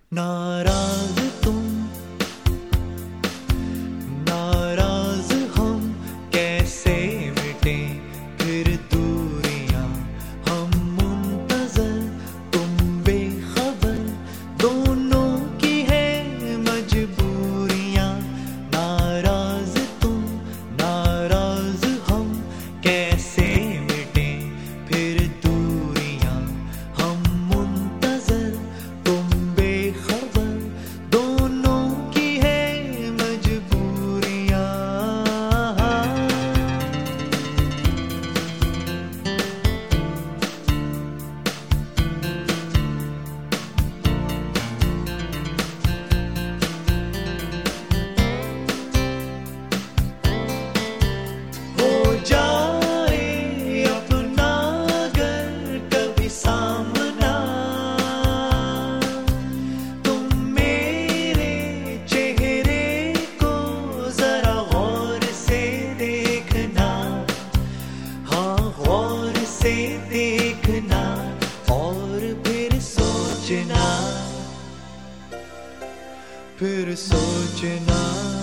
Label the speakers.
Speaker 1: नाराज तुम, नाराज हम, कैसे मिटें फिर दूरियां, हम मुंतज़र तुम बेखबर, दोनों की है मजबूरियां। नाराज तुम, नाराज हम, कैसे मिटें फिर दूरियां, हम मुंतज़र तुम बेखबर, दोनों की है मजबूरियां। हो जाए अपना अगर कभी सामना, तुम मेरे चेहरे को जरा गौर से देखना, हाँ गौर से देखना, और फिर सोचना, फिर सोचना।